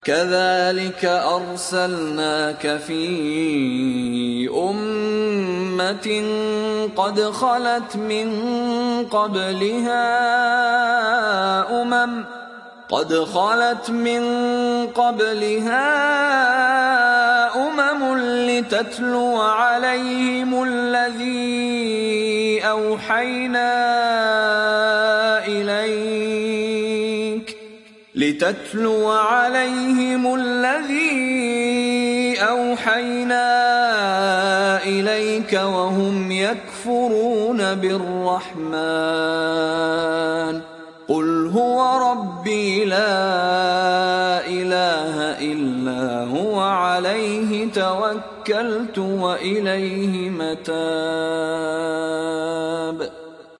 كذلك أرسلناك في أمة قد خلت من قبلها أمم لتتلو عليهم الذي أوحينا إليك وهم يكفرون بالرحمن قل هو ربي لا إله إلا هو عليه توكلت وإليه متاب